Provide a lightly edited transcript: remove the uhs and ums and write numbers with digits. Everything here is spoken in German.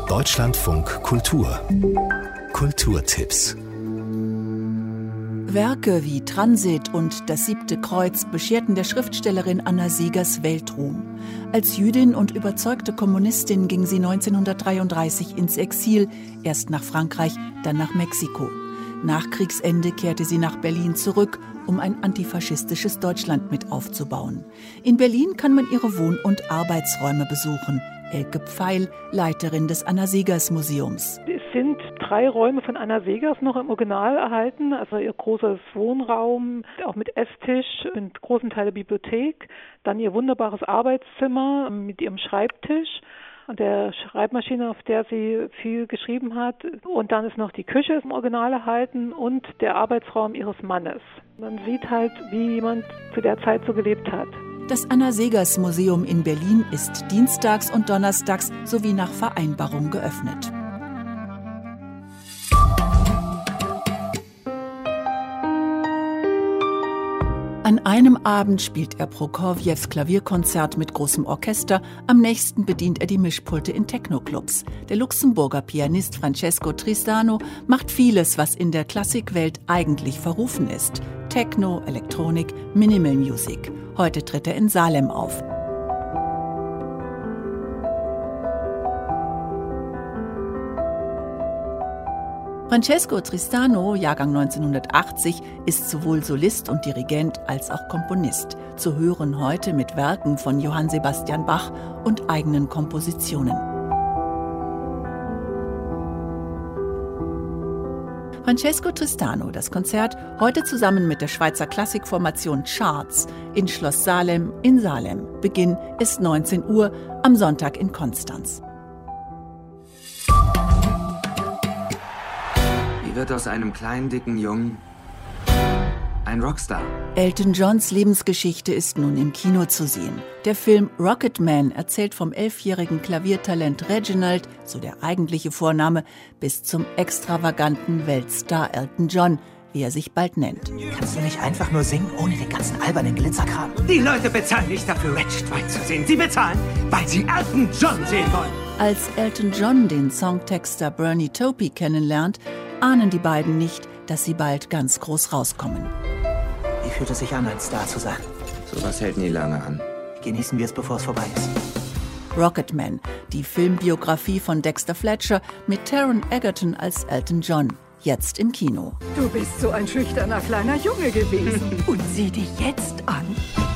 Deutschlandfunk Kultur. Kulturtipps. Werke wie Transit und Das 7. Kreuz bescherten der Schriftstellerin Anna Segers Weltruhm. Als Jüdin und überzeugte Kommunistin ging sie 1933 ins Exil, erst nach Frankreich, dann nach Mexiko. Nach Kriegsende kehrte sie nach Berlin zurück, um ein antifaschistisches Deutschland mit aufzubauen. In Berlin kann man ihre Wohn- und Arbeitsräume besuchen. Elke Pfeil, Leiterin des Anna Segers Museums. Es sind 3 Räume von Anna Segers noch im Original erhalten, also ihr großes Wohnraum, auch mit Esstisch, mit großen Teil der Bibliothek, dann ihr wunderbares Arbeitszimmer mit ihrem Schreibtisch und der Schreibmaschine, auf der sie viel geschrieben hat. Und dann ist noch die Küche im Original erhalten und der Arbeitsraum ihres Mannes. Man sieht halt, wie jemand zu der Zeit so gelebt hat. Das Anna Segers Museum in Berlin ist dienstags und donnerstags sowie nach Vereinbarung geöffnet. An einem Abend spielt er Prokofjews Klavierkonzert mit großem Orchester, am nächsten bedient er die Mischpulte in Techno-Clubs. Der Luxemburger Pianist Francesco Tristano macht vieles, was in der Klassikwelt eigentlich verrufen ist. Techno, Elektronik, Minimal Music. Heute tritt er in Salem auf. Francesco Tristano, Jahrgang 1980, ist sowohl Solist und Dirigent als auch Komponist. Zu hören heute mit Werken von Johann Sebastian Bach und eigenen Kompositionen. Francesco Tristano, das Konzert heute zusammen mit der Schweizer Klassikformation Charts in Schloss Salem in Salem. Beginn ist 19 Uhr am Sonntag in Konstanz. Wie wird aus einem kleinen, dicken Jungen ein Rockstar? Elton Johns Lebensgeschichte ist nun im Kino zu sehen. Der Film Rocketman erzählt vom 11-jährigen Klaviertalent Reginald, so der eigentliche Vorname, bis zum extravaganten Weltstar Elton John, wie er sich bald nennt. Kannst du nicht einfach nur singen, ohne den ganzen albernen Glitzerkram? Die Leute bezahlen nicht dafür, Wretched White zu sehen. Sie bezahlen, weil sie Elton John sehen wollen. Als Elton John den Songtexter Bernie Taupin kennenlernt, ahnen die beiden nicht, dass sie bald ganz groß rauskommen. Wie fühlt es sich an, ein Star zu sein? Sowas hält nie lange an. Genießen wir es, bevor es vorbei ist. Rocketman, die Filmbiografie von Dexter Fletcher mit Taron Egerton als Elton John. Jetzt im Kino. Du bist so ein schüchterner kleiner Junge gewesen. Und sieh dich jetzt an.